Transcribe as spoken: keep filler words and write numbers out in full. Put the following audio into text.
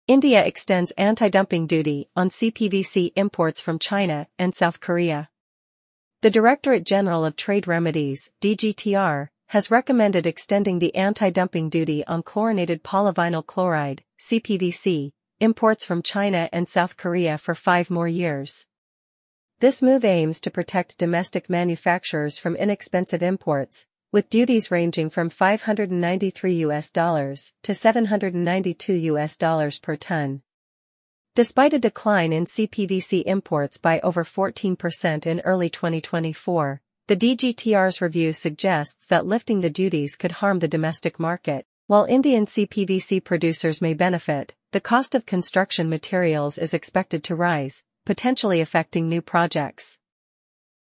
India extends anti-dumping duty on C P V C imports from China and South Korea. The Directorate General of Trade Remedies, D G T R, has recommended extending the anti-dumping duty on chlorinated polyvinyl chloride, C P V C, imports from China and South Korea for five more years. This move aims to protect domestic manufacturers from inexpensive imports, with duties ranging from five hundred ninety-three U S dollars to seven hundred ninety-two U S dollars per ton. Despite a decline in C P V C imports by over fourteen percent in early twenty twenty-four, the D G T R's review suggests that lifting the duties could harm the domestic market. While Indian C P V C producers may benefit, the cost of construction materials is expected to rise, potentially affecting new projects.